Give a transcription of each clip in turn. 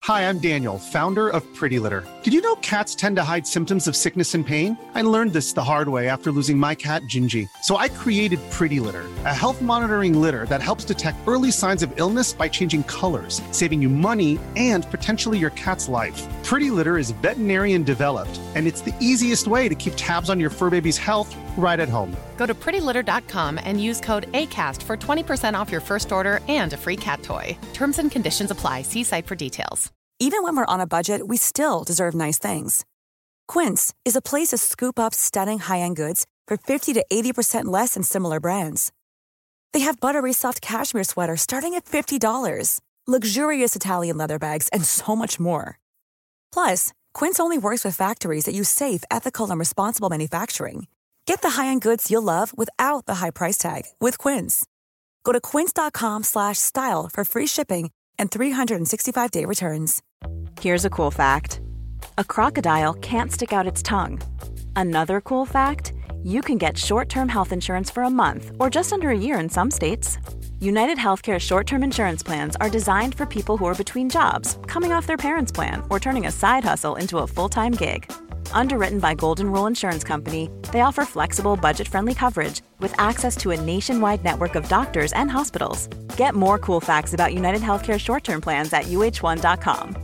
Hi, I'm Daniel, founder of Pretty Litter. Did you know cats tend to hide symptoms of sickness and pain? I learned this the hard way after losing my cat, Gingy. So I created Pretty Litter, a health monitoring litter that helps detect early signs of illness by changing colors, saving you money and potentially your cat's life. Pretty Litter is veterinarian developed, and it's the easiest way to keep tabs on your fur baby's health right at home. Go to prettylitter.com and use code ACAST for 20% off your first order and a free cat toy. Terms and conditions apply. See site for details. Even when we're on a budget, we still deserve nice things. Quince is a place to scoop up stunning high-end goods for 50 to 80% less than similar brands. They have buttery soft cashmere sweaters starting at $50, luxurious Italian leather bags, and so much more. Plus, Quince only works with factories that use safe, ethical, and responsible manufacturing. Get the high-end goods you'll love without the high price tag with Quince. Go to quince.com/style for free shipping and 365-day returns. Here's a cool fact. A crocodile can't stick out its tongue. Another cool fact, you can get short-term health insurance for a month or just under a year in some states. United Healthcare short-term insurance plans are designed for people who are between jobs, coming off their parents' plan, or turning a side hustle into a full-time gig. Underwritten by Golden Rule Insurance Company, they offer flexible, budget-friendly coverage with access to a nationwide network of doctors and hospitals. Get more cool facts about United Healthcare short-term plans at uh1.com.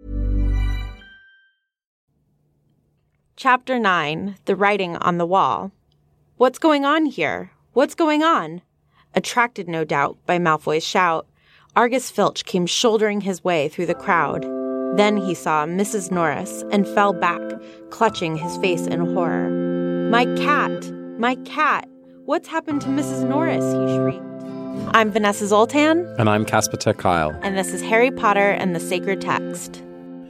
Chapter 9, The Writing on the Wall. What's going on here? What's going on? Attracted, no doubt, by Malfoy's shout, Argus Filch came shouldering his way through the crowd. Then he saw Mrs. Norris and fell back, clutching his face in horror. My cat! My cat! What's happened to Mrs. Norris?" he shrieked. I'm Vanessa Zoltan. And I'm Casper ter Kuile. And this is Harry Potter and the Sacred Text.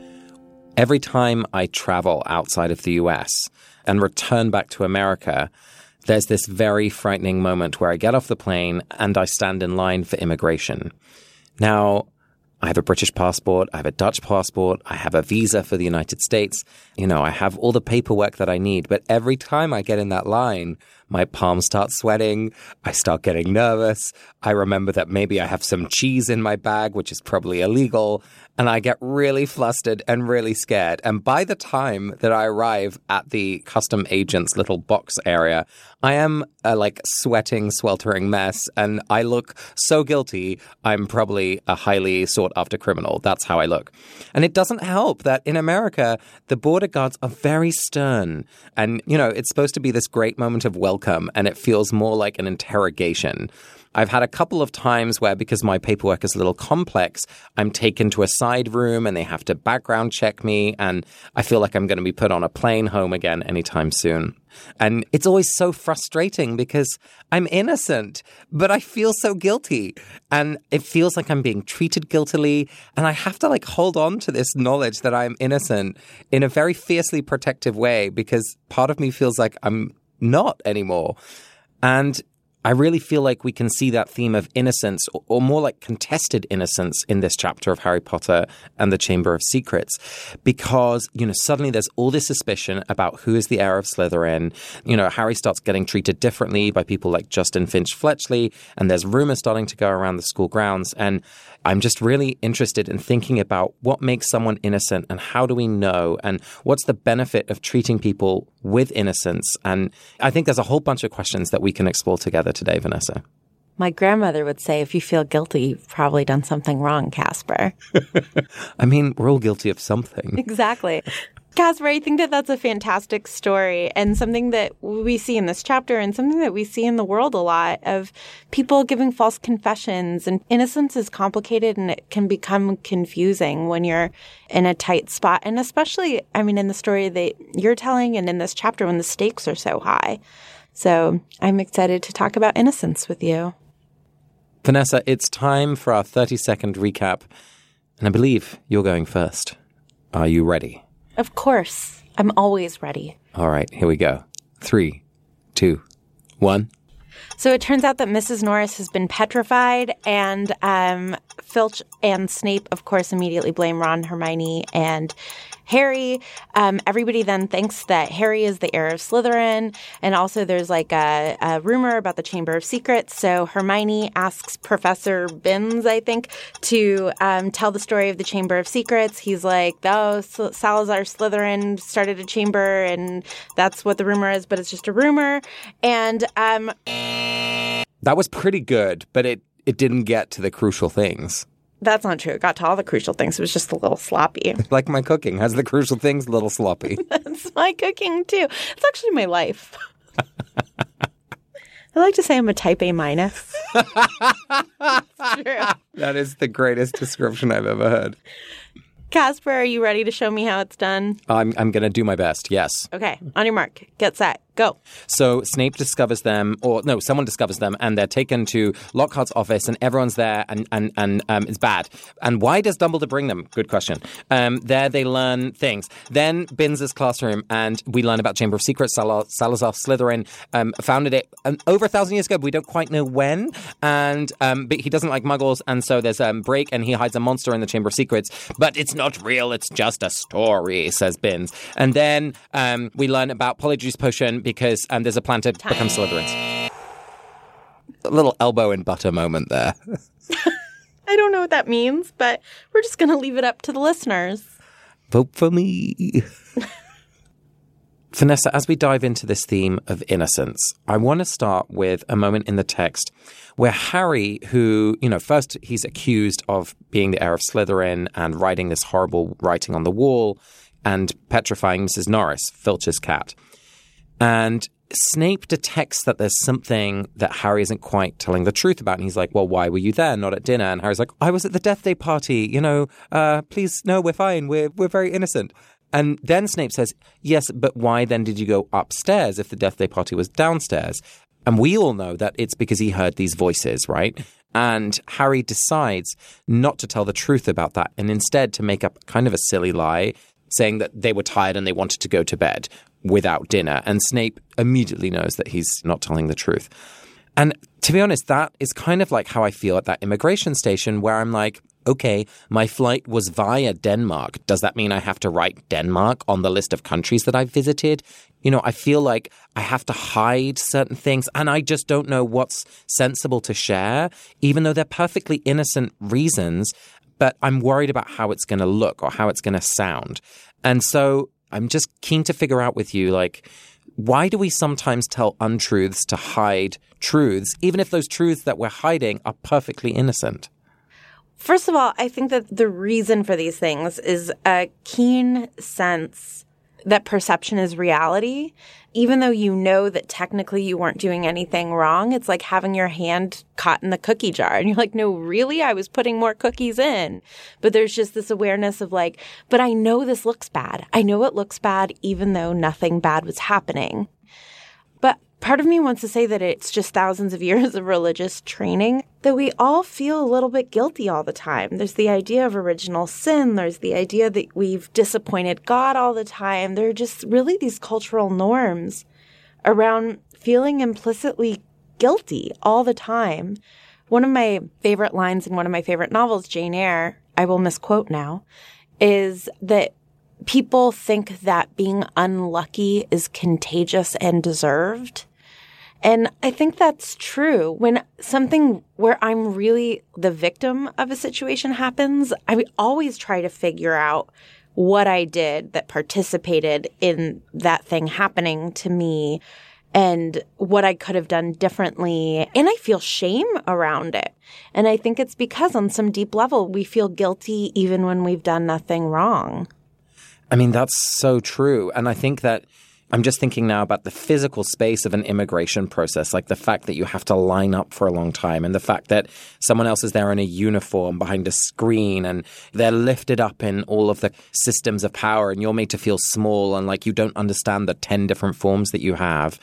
Every time I travel outside of the US and return back to America, there's this very frightening moment where I get off the plane and I stand in line for immigration. Now, I have a British passport, I have a Dutch passport, I have a visa for the United States. I have all the paperwork that I need. But every time I get in that line, my palms start sweating. I start getting nervous. I remember that maybe I have some cheese in my bag, which is probably illegal. And I get really flustered and really scared. And by the time that I arrive at the custom agent's little box area, I am a sweating, sweltering mess. And I look so guilty. I'm probably a highly sought after criminal. That's how I look. And it doesn't help that in America, the border guards are very stern. And, it's supposed to be this great moment of welcome. And it feels more like an interrogation. I've had a couple of times where, because my paperwork is a little complex, I'm taken to a side room and they have to background check me. And I feel like I'm going to be put on a plane home again anytime soon. And it's always so frustrating because I'm innocent, but I feel so guilty. And it feels like I'm being treated guiltily. And I have to hold on to this knowledge that I'm innocent in a very fiercely protective way, because part of me feels like I'm not anymore. And I really feel like we can see that theme of innocence, or more like contested innocence, in this chapter of Harry Potter and the Chamber of Secrets. Because, suddenly there's all this suspicion about who is the heir of Slytherin. Harry starts getting treated differently by people like Justin Finch-Fletchley, and there's rumors starting to go around the school grounds. And I'm just really interested in thinking about what makes someone innocent and how do we know, and what's the benefit of treating people with innocence. And I think there's a whole bunch of questions that we can explore together today, Vanessa. My grandmother would say, if you feel guilty, you've probably done something wrong, Casper. I mean, we're all guilty of something. Exactly. Casper, I think that that's a fantastic story, and something that we see in this chapter, and something that we see in the world a lot, of people giving false confessions. And innocence is complicated, and it can become confusing when you're in a tight spot. And especially, in the story that you're telling and in this chapter when the stakes are so high. So I'm excited to talk about innocence with you. Vanessa, it's time for our 30-second recap. And I believe you're going first. Are you ready? Of course. I'm always ready. All right, here we go. 3, 2, 1. So it turns out that Mrs. Norris has been petrified, and Filch and Snape, of course, immediately blame Ron, Hermione, and Harry. Everybody then thinks that Harry is the heir of Slytherin. And also there's like a rumor about the Chamber of Secrets. So Hermione asks Professor Binns, I think, to tell the story of the Chamber of Secrets. He's like, oh, Salazar Slytherin started a chamber and that's what the rumor is, but it's just a rumor. And that was pretty good, but it didn't get to the crucial things. That's not true. It got to all the crucial things. It was just a little sloppy. Like my cooking has the crucial things, a little sloppy. That's my cooking, too. It's actually my life. I like to say I'm a type A minus. It's true. That is the greatest description I've ever heard. Casper, are you ready to show me how it's done? I'm going to do my best, yes. Okay, on your mark, get set, go. So Snape discovers them, someone discovers them, and they're taken to Lockhart's office, and everyone's there, and it's bad. And why does Dumbledore bring them? Good question. There they learn things. Then Binns' classroom, and we learn about Chamber of Secrets. Salazar Slytherin founded it over 1,000 years ago, but we don't quite know when. And but he doesn't like Muggles, and so there's a break, and he hides a monster in the Chamber of Secrets. But it's not real, it's just a story, says Binns. And then we learn about Polyjuice Potion because there's a plan to become Slytherins. A little elbow in butter moment there. I don't know what that means, but we're just going to leave it up to the listeners. Vote for me. Vanessa, as we dive into this theme of innocence, I want to start with a moment in the text where Harry, who, first he's accused of being the heir of Slytherin and writing this horrible writing on the wall and petrifying Mrs. Norris, Filch's cat. And Snape detects that there's something that Harry isn't quite telling the truth about. And he's like, well, why were you there, not at dinner? And Harry's like, I was at the Death Day party. Please, no, we're fine. We're very innocent. And then Snape says, yes, but why then did you go upstairs if the Death Day party was downstairs? And we all know that it's because he heard these voices, right? And Harry decides not to tell the truth about that and instead to make up kind of a silly lie, saying that they were tired and they wanted to go to bed without dinner. And Snape immediately knows that he's not telling the truth. And to be honest, that is kind of like how I feel at that immigration station where I'm like, okay, my flight was via Denmark. Does that mean I have to write Denmark on the list of countries that I've visited? I feel like I have to hide certain things and I just don't know what's sensible to share, even though they're perfectly innocent reasons. But I'm worried about how it's going to look or how it's going to sound. And so I'm just keen to figure out with you, why do we sometimes tell untruths to hide truths, even if those truths that we're hiding are perfectly innocent? First of all, I think that the reason for these things is a keen sense that perception is reality. Even though you know that technically you weren't doing anything wrong, it's like having your hand caught in the cookie jar. And you're like, no, really? I was putting more cookies in. But there's just this awareness of but I know this looks bad. I know it looks bad even though nothing bad was happening. But part of me wants to say that it's just thousands of years of religious training that we all feel a little bit guilty all the time. There's the idea of original sin. There's the idea that we've disappointed God all the time. There are just really these cultural norms around feeling implicitly guilty all the time. One of my favorite lines in one of my favorite novels, Jane Eyre, I will misquote now, is that people think that being unlucky is contagious and deserved. And I think that's true. When something where I'm really the victim of a situation happens, I always try to figure out what I did that participated in that thing happening to me and what I could have done differently. And I feel shame around it. And I think it's because on some deep level, we feel guilty even when we've done nothing wrong. I mean, that's so true. And I think that I'm just thinking now about the physical space of an immigration process, like the fact that you have to line up for a long time and the fact that someone else is there in a uniform behind a screen and they're lifted up in all of the systems of power and you're made to feel small and like you don't understand the 10 different forms that you have.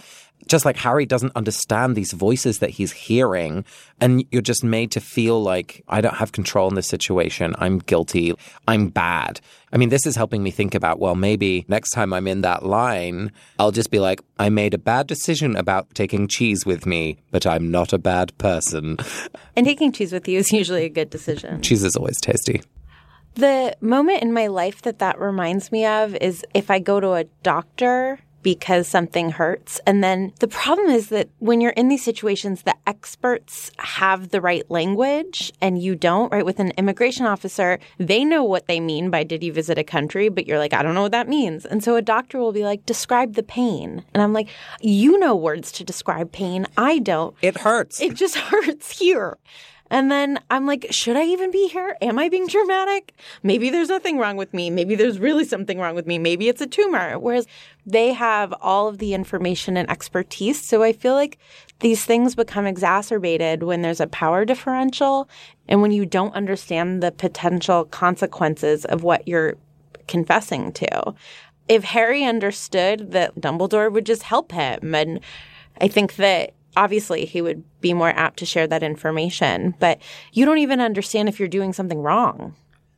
just like Harry doesn't understand these voices that he's hearing, and you're just made to feel like, I don't have control in this situation. I'm guilty. I'm bad. I mean, this is helping me think about, well, maybe next time I'm in that line, I'll just be like, I made a bad decision about taking cheese with me, but I'm not a bad person. And taking cheese with you is usually a good decision. Cheese is always tasty. The moment in my life that reminds me of is if I go to a doctor because something hurts. And then the problem is that when you're in these situations, the experts have the right language and you don't, right? With an immigration officer, they know what they mean by did you visit a country? But you're like, I don't know what that means. And so a doctor will be like, describe the pain. And I'm like, you know words to describe pain. I don't. It hurts. It just hurts here. And then I'm like, should I even be here? Am I being dramatic? Maybe there's nothing wrong with me. Maybe there's really something wrong with me. Maybe it's a tumor. Whereas they have all of the information and expertise. So I feel like these things become exacerbated when there's a power differential and when you don't understand the potential consequences of what you're confessing to. If Harry understood that Dumbledore would just help him, and I think that obviously he would be more apt to share that information, but you don't even understand if you're doing something wrong.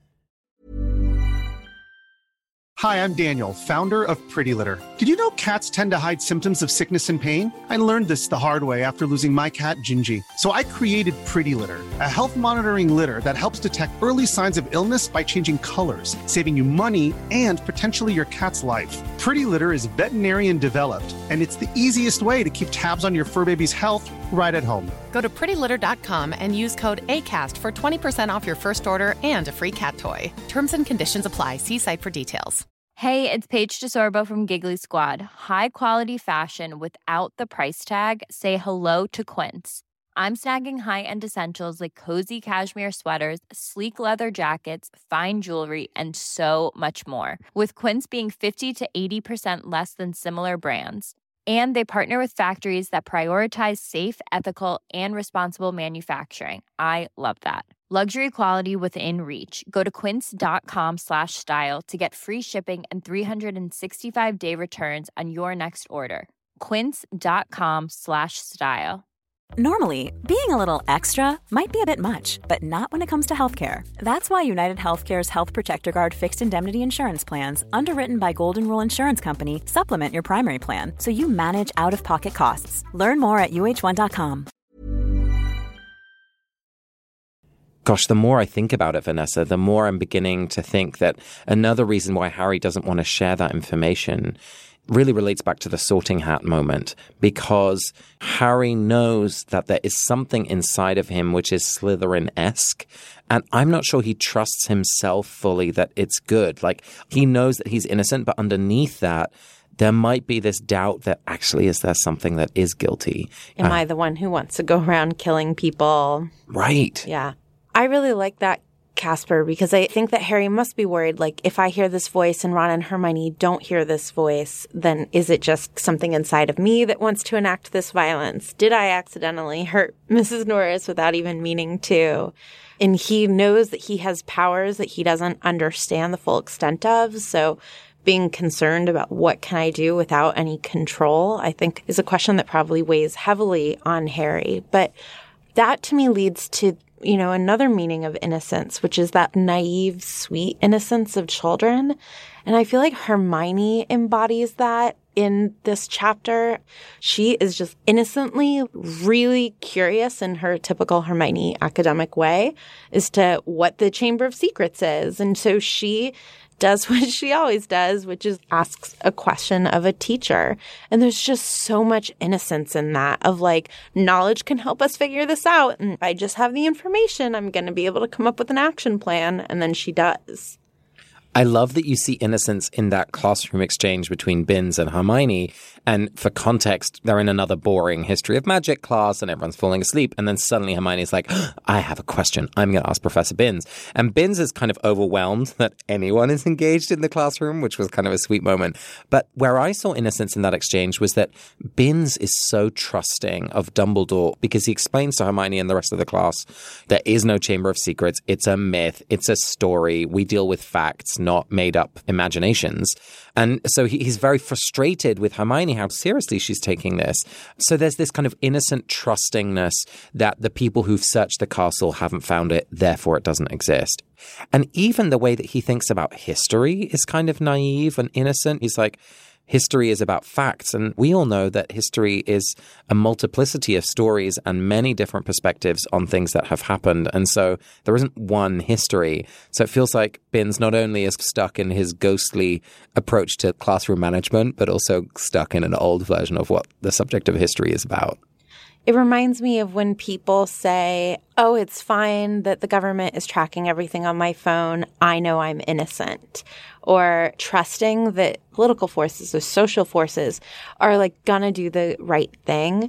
Hi, I'm Daniel, founder of Pretty Litter. Did you know cats tend to hide symptoms of sickness and pain? I learned this the hard way after losing my cat, Gingy. So I created Pretty Litter, a health monitoring litter that helps detect early signs of illness by changing colors, saving you money and potentially your cat's life. Pretty Litter is veterinarian developed, and it's the easiest way to keep tabs on your fur baby's health right at home. Go to prettylitter.com and use code ACAST for 20% off your first order and a free cat toy. Terms and conditions apply. See site for details. Hey, it's Paige DeSorbo from Giggly Squad. High quality fashion without the price tag. Say hello to Quince. I'm snagging high-end essentials like cozy cashmere sweaters, sleek leather jackets, fine jewelry, and so much more. With Quince being 50 to 80% less than similar brands. And they partner with factories that prioritize safe, ethical, and responsible manufacturing. I love that. Luxury quality within reach. Go to quince.com/style to get free shipping and 365-day returns on your next order. Quince.com/style. Normally, being a little extra might be a bit much, but not when it comes to healthcare. That's why United Healthcare's Health Protector Guard fixed indemnity insurance plans, underwritten by Golden Rule Insurance Company, supplement your primary plan so you manage out-of-pocket costs. Learn more at uh1.com. Gosh, the more I think about it, Vanessa, the more I'm beginning to think that another reason why Harry doesn't want to share that information really relates back to the sorting hat moment, because Harry knows that there is something inside of him which is Slytherin-esque, and I'm not sure he trusts himself fully that it's good. Like, he knows that he's innocent, but underneath that, there might be this doubt that actually is there something that is guilty. Am I the one who wants to go around killing people? Right. Yeah. I really like that, Casper, because I think that Harry must be worried, like, if I hear this voice and Ron and Hermione don't hear this voice, then is it just something inside of me that wants to enact this violence? Did I accidentally hurt Mrs. Norris without even meaning to? And he knows that he has powers that he doesn't understand the full extent of, so being concerned about what can I do without any control, I think, is a question that probably weighs heavily on Harry. But that, to me, leads to another meaning of innocence, which is that naive, sweet innocence of children. And I feel like Hermione embodies that in this chapter. She is just innocently really curious in her typical Hermione academic way as to what the Chamber of Secrets is. And so she does what she always does, which is asks a question of a teacher. And there's just so much innocence in that of like, knowledge can help us figure this out. And if I just have the information, I'm going to be able to come up with an action plan. And then she does. I love that you see innocence in that classroom exchange between Binns and Hermione. And for context, they're in another boring history of magic class and everyone's falling asleep. And then suddenly Hermione's like, I have a question. I'm going to ask Professor Binns. And Binns is kind of overwhelmed that anyone is engaged in the classroom, which was kind of a sweet moment. But where I saw innocence in that exchange was that Binns is so trusting of Dumbledore because he explains to Hermione and the rest of the class, there is no Chamber of Secrets. It's a myth. It's a story. We deal with facts, not made up imaginations. And so he's very frustrated with Hermione how seriously she's taking this. So there's this kind of innocent trustingness that the people who've searched the castle haven't found it, therefore it doesn't exist. And even the way that he thinks about history is kind of naive and innocent. He's like, history is about facts. And we all know that history is a multiplicity of stories and many different perspectives on things that have happened. And so there isn't one history. So it feels like Binns not only is stuck in his ghostly approach to classroom management, but also stuck in an old version of what the subject of history is about. It reminds me of when people say, oh, it's fine that the government is tracking everything on my phone. I know I'm innocent. Or trusting that political forces or social forces are like gonna do the right thing.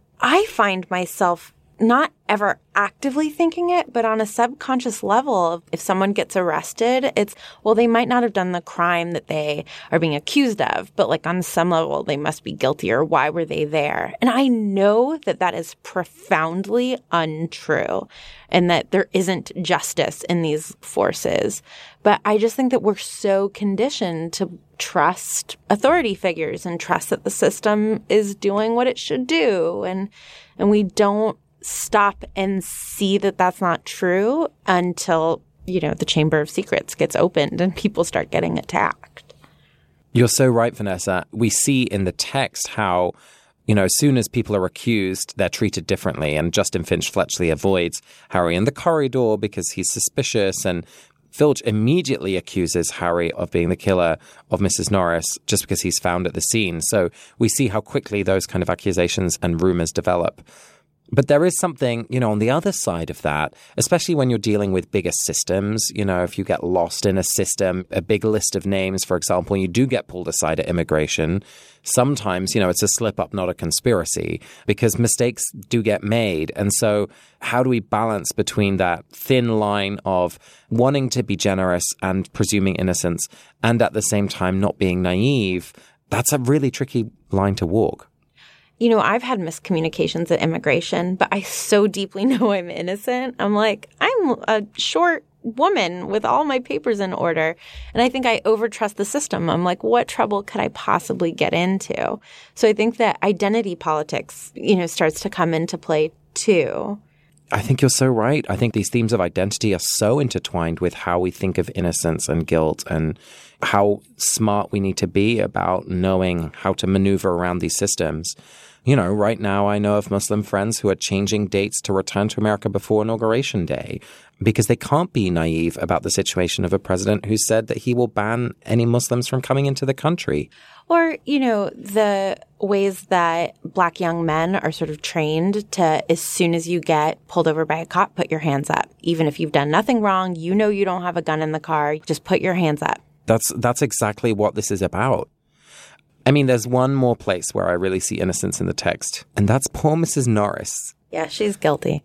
I find myself not ever actively thinking it, but on a subconscious level, if someone gets arrested, it's, well, they might not have done the crime that they are being accused of, but like on some level, they must be guilty, or why were they there? And I know that that is profoundly untrue and that there isn't justice in these forces. But I just think that we're so conditioned to trust authority figures and trust that the system is doing what it should do. And we don't stop and see that that's not true until, you know, the Chamber of Secrets gets opened and people start getting attacked. You're so right, Vanessa. We see in the text how, you know, as soon as people are accused, they're treated differently. And Justin Finch Fletchley avoids Harry in the corridor because he's suspicious. And Filch immediately accuses Harry of being the killer of Mrs. Norris just because he's found at the scene. So we see how quickly those kind of accusations and rumors develop. But there is something, you know, on the other side of that, especially when you're dealing with bigger systems, you know, if you get lost in a system, a big list of names, for example, you do get pulled aside at immigration. Sometimes, you know, it's a slip up, not a conspiracy, because mistakes do get made. And so how do we balance between that thin line of wanting to be generous and presuming innocence and at the same time not being naive? That's a really tricky line to walk. You know, I've had miscommunications at immigration, but I so deeply know I'm innocent. I'm like, I'm a short woman with all my papers in order. And I think I overtrust the system. I'm like, what trouble could I possibly get into? So I think that identity politics, you know, starts to come into play too. I think you're so right. I think these themes of identity are so intertwined with how we think of innocence and guilt and how smart we need to be about knowing how to maneuver around these systems. You know, right now I know of Muslim friends who are changing dates to return to America before Inauguration Day because they can't be naive about the situation of a president who said that he will ban any Muslims from coming into the country. Or, you know, the ways that Black young men are sort of trained to, as soon as you get pulled over by a cop, put your hands up. Even if you've done nothing wrong, you know you don't have a gun in the car, just put your hands up. That's exactly what this is about. I mean, there's one more place where I really see innocence in the text, and that's poor Mrs. Norris. Yeah, she's guilty.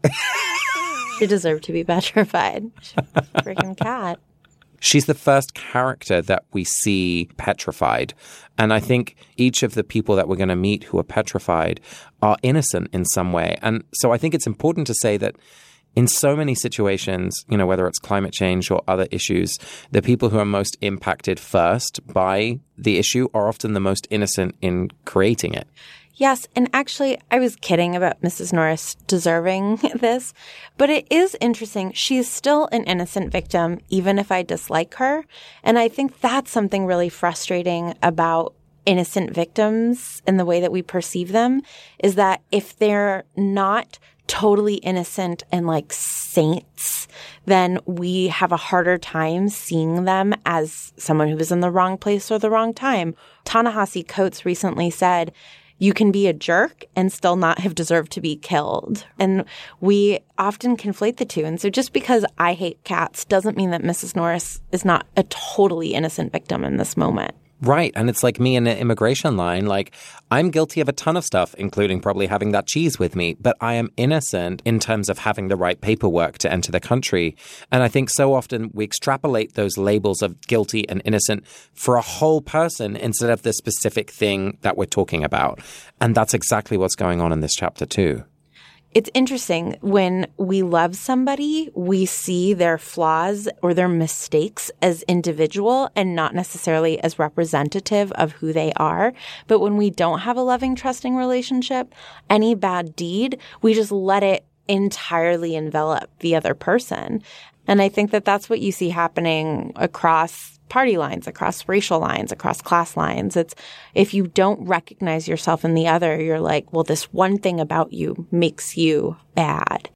She deserved to be petrified. She's a freaking cat. She's the first character that we see petrified. And I think each of the people that we're going to meet who are petrified are innocent in some way. And so I think it's important to say that in so many situations, you know, whether it's climate change or other issues, the people who are most impacted first by the issue are often the most innocent in creating it. Yes, and actually, I was kidding about Mrs. Norris deserving this, but it is interesting. She's still an innocent victim, even if I dislike her. And I think that's something really frustrating about innocent victims and the way that we perceive them, is that if they're not totally innocent and like saints, then we have a harder time seeing them as someone who was in the wrong place or the wrong time. Ta-Nehisi Coates recently said, you can be a jerk and still not have deserved to be killed. And we often conflate the two. And so just because I hate cats doesn't mean that Mrs. Norris is not a totally innocent victim in this moment. Right. And it's like me in an immigration line. Like, I'm guilty of a ton of stuff, including probably having that cheese with me. But I am innocent in terms of having the right paperwork to enter the country. And I think so often we extrapolate those labels of guilty and innocent for a whole person instead of the specific thing that we're talking about. And that's exactly what's going on in this chapter too. It's interesting, when we love somebody, we see their flaws or their mistakes as individual and not necessarily as representative of who they are. But when we don't have a loving, trusting relationship, any bad deed, we just let it entirely envelop the other person. And I think that that's what you see happening across party lines, across racial lines, across class lines. It's if you don't recognize yourself in the other, you're like, well, this one thing about you makes you bad.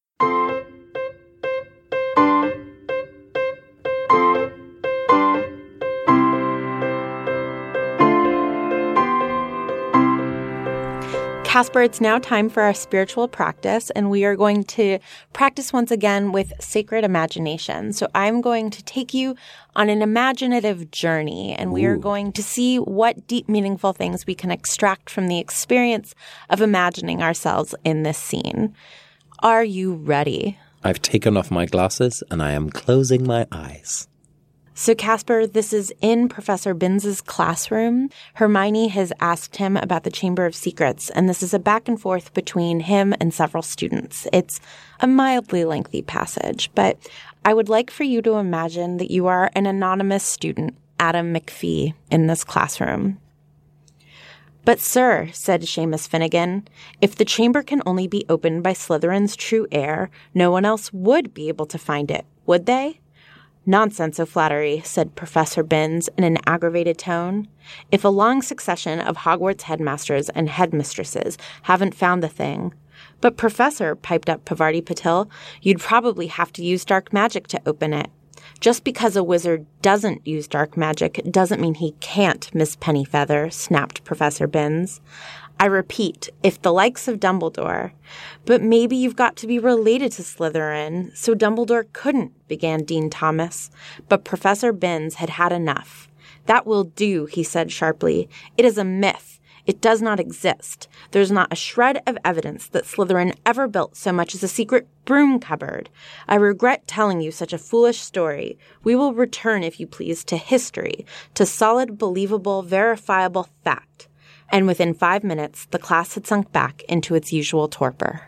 Casper, it's now time for our spiritual practice, and we are going to practice once again with sacred imagination. So I'm going to take you on an imaginative journey, and we are going to see what deep, meaningful things we can extract from the experience of imagining ourselves in this scene. Are you ready? I've taken off my glasses and I am closing my eyes. So, Casper, this is in Professor Binns' classroom. Hermione has asked him about the Chamber of Secrets, and this is a back and forth between him and several students. It's a mildly lengthy passage, but I would like for you to imagine that you are an anonymous student, Adam McPhee, in this classroom. "But, sir," said Seamus Finnegan, "if the chamber can only be opened by Slytherin's true heir, no one else would be able to find it, would they?" "Nonsense, O'Flaherty," said Professor Binns in an aggravated tone. "If a long succession of Hogwarts headmasters and headmistresses haven't found the thing—" "But, Professor," piped up Pavarti Patil, "you'd probably have to use dark magic to open it." "Just because a wizard doesn't use dark magic doesn't mean he can't, Miss Pennyfeather," snapped Professor Binns. "I repeat, if the likes of Dumbledore—" "But maybe you've got to be related to Slytherin, so Dumbledore couldn't," began Dean Thomas. But Professor Binns had had enough. "That will do," he said sharply. "It is a myth. It does not exist. There's not a shred of evidence that Slytherin ever built so much as a secret broom cupboard. I regret telling you such a foolish story. We will return, if you please, to history, to solid, believable, verifiable fact." And within 5 minutes, the class had sunk back into its usual torpor.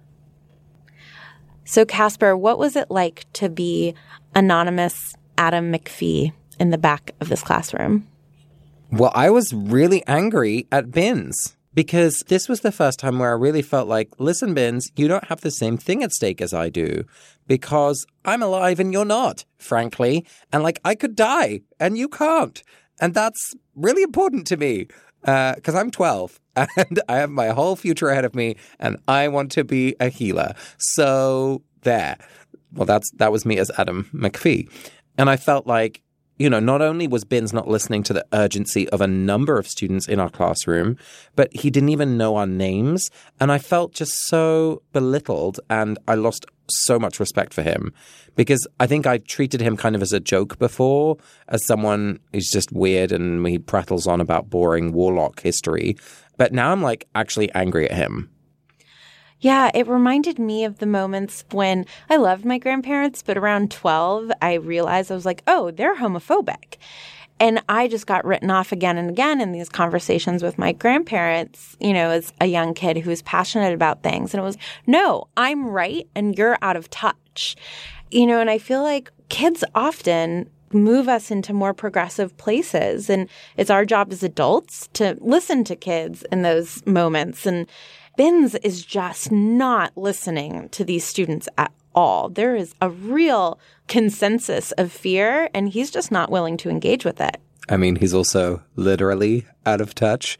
So, Casper, what was it like to be anonymous Adam McPhee in the back of this classroom? Well, I was really angry at Binns because this was the first time where I really felt like, listen, Binns, you don't have the same thing at stake as I do because I'm alive and you're not, frankly. And like, I could die and you can't. And that's really important to me. Because I'm 12 and I have my whole future ahead of me and I want to be a healer. So there. Well, that was me as Adam McPhee. And I felt like, you know, not only was Binns not listening to the urgency of a number of students in our classroom, but he didn't even know our names. And I felt just so belittled and I lost so much respect for him because I think I treated him kind of as a joke before, as someone who's just weird and he prattles on about boring warlock history. But now I'm like actually angry at him. Yeah, it reminded me of the moments when I loved my grandparents, but around 12, I realized I was like, oh, they're homophobic. And I just got written off again and again in these conversations with my grandparents, you know, as a young kid who was passionate about things. And it was, no, I'm right and you're out of touch. You know, and I feel like kids often move us into more progressive places. And it's our job as adults to listen to kids in those moments. And Binns is just not listening to these students at all. There is a real consensus of fear, and he's just not willing to engage with it. I mean, he's also literally out of touch.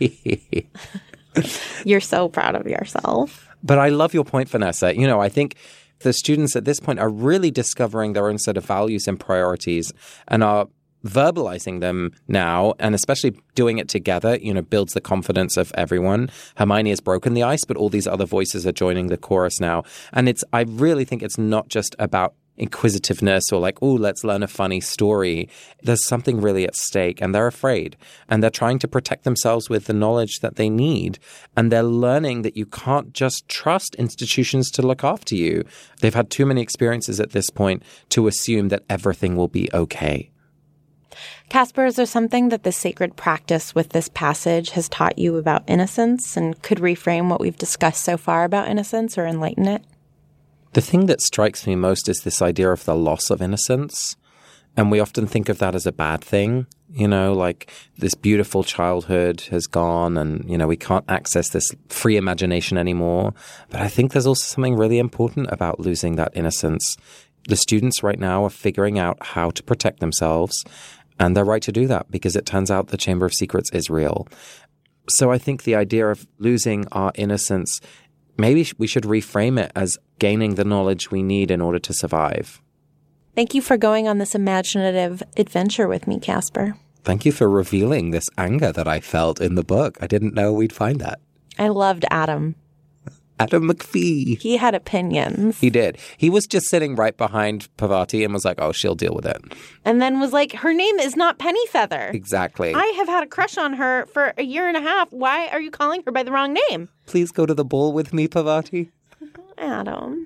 You're so proud of yourself. But I love your point, Vanessa. You know, I think the students at this point are really discovering their own set of values and priorities and are verbalizing them now, and especially doing it together, you know, builds the confidence of everyone. Hermione has broken the ice, but all these other voices are joining the chorus now. And I really think it's not just about inquisitiveness or like, oh, let's learn a funny story. There's something really at stake and they're afraid and they're trying to protect themselves with the knowledge that they need. And they're learning that you can't just trust institutions to look after you. They've had too many experiences at this point to assume that everything will be okay. Casper, is there something that the sacred practice with this passage has taught you about innocence and could reframe what we've discussed so far about innocence or enlighten it? The thing that strikes me most is this idea of the loss of innocence. And we often think of that as a bad thing, like this beautiful childhood has gone and, we can't access this free imagination anymore. But I think there's also something really important about losing that innocence. The students right now are figuring out how to protect themselves, and they're right to do that because it turns out the Chamber of Secrets is real. So I think the idea of losing our innocence, maybe we should reframe it as gaining the knowledge we need in order to survive. Thank you for going on this imaginative adventure with me, Casper. Thank you for revealing this anger that I felt in the book. I didn't know we'd find that. I loved Adam. Adam McPhee. He had opinions. He did. He was just sitting right behind Parvati and was like, oh, she'll deal with it. And then was like, her name is not Pennyfeather. Exactly. I have had a crush on her for a year and a half. Why are you calling her by the wrong name? Please go to the ball with me, Parvati. Adam.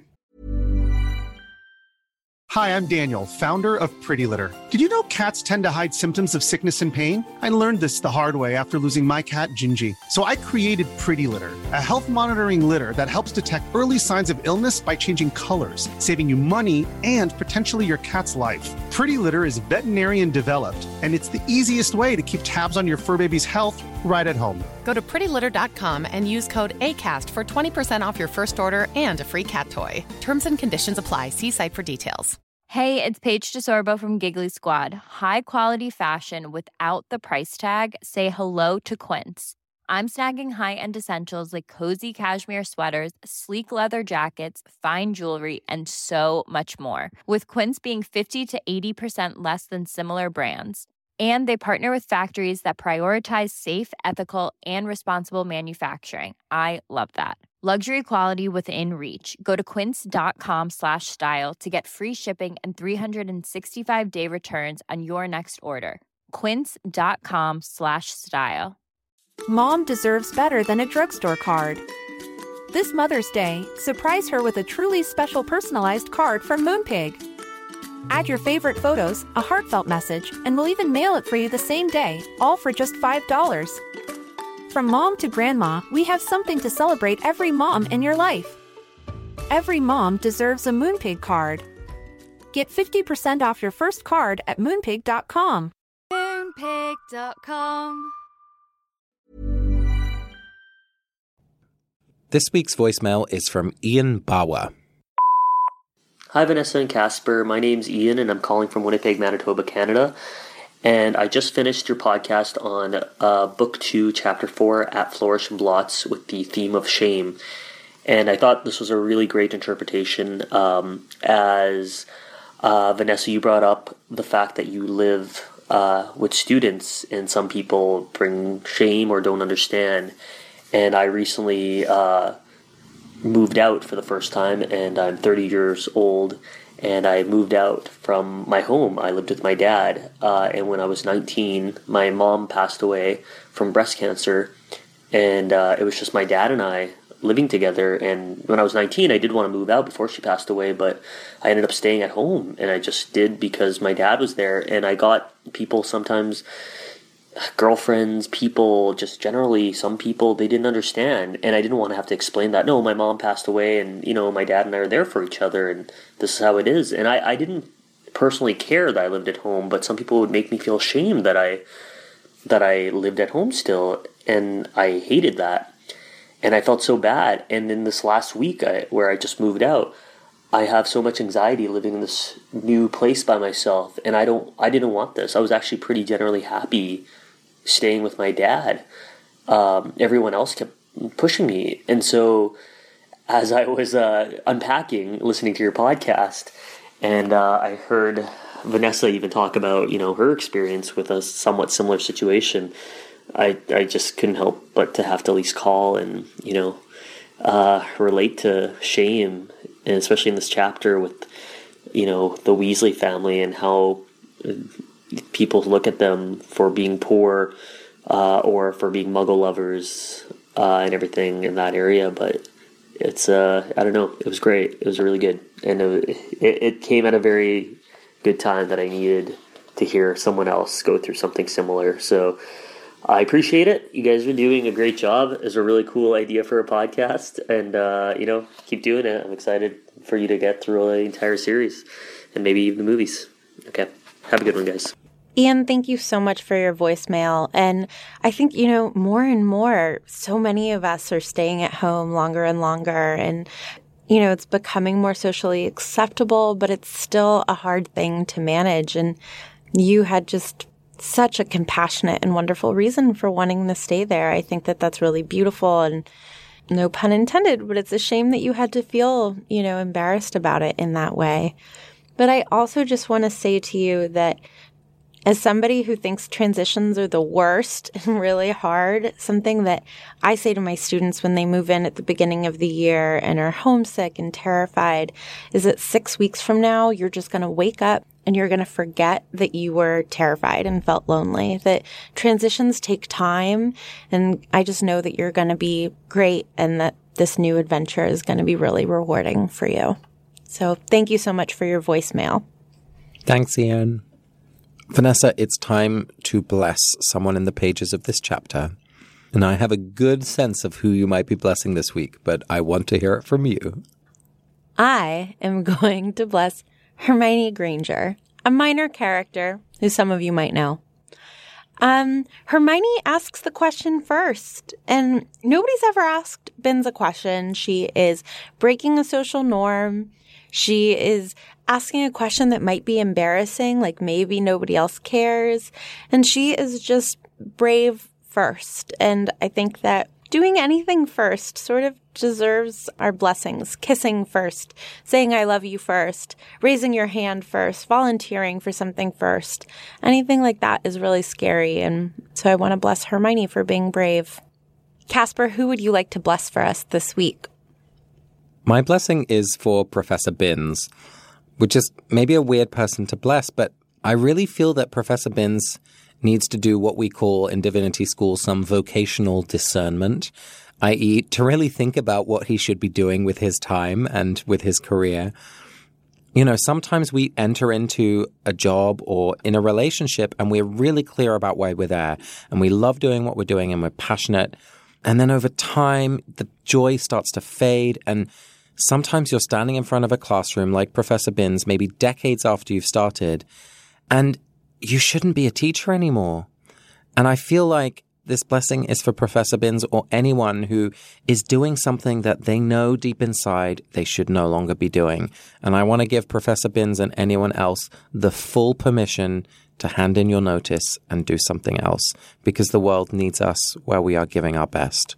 Hi, I'm Daniel, founder of Pretty Litter. Did you know cats tend to hide symptoms of sickness and pain? I learned this the hard way after losing my cat, Gingy. So I created Pretty Litter, a health monitoring litter that helps detect early signs of illness by changing colors, saving you money and potentially your cat's life. Pretty Litter is veterinarian developed, and it's the easiest way to keep tabs on your fur baby's health right at home. Go to prettylitter.com and use code ACAST for 20% off your first order and a free cat toy. Terms and conditions apply. See site for details. Hey, it's Paige DeSorbo from Giggly Squad. High quality fashion without the price tag. Say hello to Quince. I'm snagging high-end essentials like cozy cashmere sweaters, sleek leather jackets, fine jewelry, and so much more. With Quince being 50 to 80% less than similar brands. And they partner with factories that prioritize safe, ethical, and responsible manufacturing. I love that. Luxury quality within reach. Go to quince.com/style to get free shipping and 365-day returns on your next order. Quince.com/style. Mom deserves better than a drugstore card. This Mother's Day, surprise her with a truly special personalized card from Moonpig. Add your favorite photos, a heartfelt message, and we'll even mail it for you the same day, all for just $5. From mom to grandma, we have something to celebrate every mom in your life. Every mom deserves a Moonpig card. Get 50% off your first card at Moonpig.com. Moonpig.com. This week's voicemail is from Ian Bawa. Hi, Vanessa and Casper. My name's Ian, and I'm calling from Winnipeg, Manitoba, Canada. And I just finished your podcast on Book 2, Chapter 4, At Flourish and Blots, with the theme of shame. And I thought this was a really great interpretation. As Vanessa, you brought up the fact that you live with students, and some people bring shame or don't understand. And I recently moved out for the first time, and I'm 30 years old, and I moved out from my home. I lived with my dad, and when I was 19, my mom passed away from breast cancer, and it was just my dad and I living together. And when I was 19, I did want to move out before she passed away, but I ended up staying at home, and I just did because my dad was there. And I got people sometimes, girlfriends, people, just generally some people, they didn't understand, and I didn't want to have to explain that, no, my mom passed away, and my dad and I are there for each other, and this is how it is. And I didn't personally care that I lived at home, but some people would make me feel ashamed that I lived at home still, and I hated that, and I felt so bad. And in this last week where I just moved out, I have so much anxiety living in this new place by myself, and I didn't want this. I was actually pretty generally happy staying with my dad. Everyone else kept pushing me. And so as I was unpacking, listening to your podcast, and I heard Vanessa even talk about, her experience with a somewhat similar situation, I just couldn't help but to have to at least call and, relate to shame, and especially in this chapter with, the Weasley family and how people look at them for being poor or for being muggle lovers and everything in that area. But it's, I don't know, it was great. It was really good. And it came at a very good time that I needed to hear someone else go through something similar. So I appreciate it. You guys are doing a great job. It's a really cool idea for a podcast, and keep doing it. I'm excited for you to get through the entire series and maybe even the movies. Okay. Have a good one, guys. Ian, thank you so much for your voicemail. And I think, more and more, so many of us are staying at home longer and longer. And, it's becoming more socially acceptable, but it's still a hard thing to manage. And you had just such a compassionate and wonderful reason for wanting to stay there. I think that that's really beautiful, and no pun intended, but it's a shame that you had to feel, embarrassed about it in that way. But I also just want to say to you that as somebody who thinks transitions are the worst and really hard, something that I say to my students when they move in at the beginning of the year and are homesick and terrified is that 6 weeks from now, you're just going to wake up and you're going to forget that you were terrified and felt lonely, that transitions take time. And I just know that you're going to be great and that this new adventure is going to be really rewarding for you. So thank you so much for your voicemail. Thanks, Ian. Vanessa, it's time to bless someone in the pages of this chapter. And I have a good sense of who you might be blessing this week, but I want to hear it from you. I am going to bless Hermione Granger, a minor character who some of you might know. Hermione asks the question first, and nobody's ever asked Binns a question. She is breaking a social norm. She is asking a question that might be embarrassing, like maybe nobody else cares. And she is just brave first. And I think that doing anything first sort of deserves our blessings. Kissing first, saying I love you first, raising your hand first, volunteering for something first. Anything like that is really scary. And so I want to bless Hermione for being brave. Casper, who would you like to bless for us this week? My blessing is for Professor Binns, which is maybe a weird person to bless, but I really feel that Professor Binns needs to do what we call in Divinity School some vocational discernment, i.e. to really think about what he should be doing with his time and with his career. Sometimes we enter into a job or in a relationship and we're really clear about why we're there and we love doing what we're doing and we're passionate. And then over time, the joy starts to fade, and sometimes you're standing in front of a classroom like Professor Binns, maybe decades after you've started, and you shouldn't be a teacher anymore. And I feel like this blessing is for Professor Binns or anyone who is doing something that they know deep inside they should no longer be doing. And I want to give Professor Binns and anyone else the full permission to hand in your notice and do something else, because the world needs us where we are giving our best.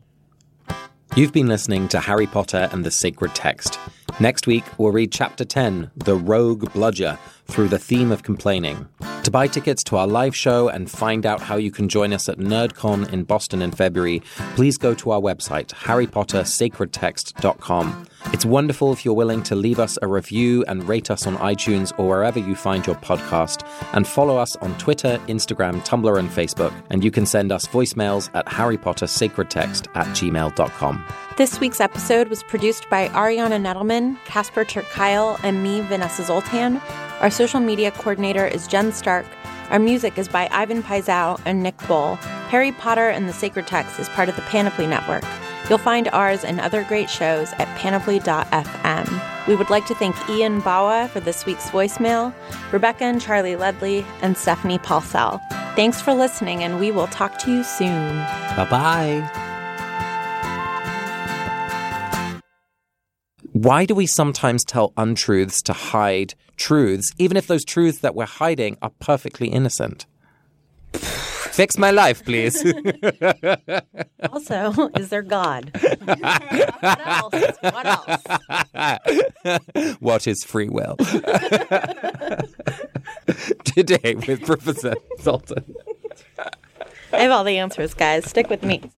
You've been listening to Harry Potter and the Sacred Text. Next week, we'll read Chapter 10, The Rogue Bludger, through the theme of complaining. To buy tickets to our live show and find out how you can join us at NerdCon in Boston in February, please go to our website, harrypottersacredtext.com. It's wonderful if you're willing to leave us a review and rate us on iTunes or wherever you find your podcast, and follow us on Twitter, Instagram, Tumblr, and Facebook. And you can send us voicemails at harrypottersacredtext@gmail.com. This week's episode was produced by Ariana Nettleman, Casper Ter-Kyle, and me, Vanessa Zoltan. Our social media coordinator is Jen Stark. Our music is by Ivan Paisau and Nick Bull. Harry Potter and the Sacred Text is part of the Panoply Network. You'll find ours and other great shows at panoply.fm. We would like to thank Ian Bawa for this week's voicemail, Rebecca and Charlie Ledley, and Stephanie Paulsell. Thanks for listening, and we will talk to you soon. Bye-bye. Why do we sometimes tell untruths to hide truths, even if those truths that we're hiding are perfectly innocent? Fix my life, please. Also, is there God? What else? What else? What is free will? Today with Professor Zoltan. I have all the answers, guys. Stick with me.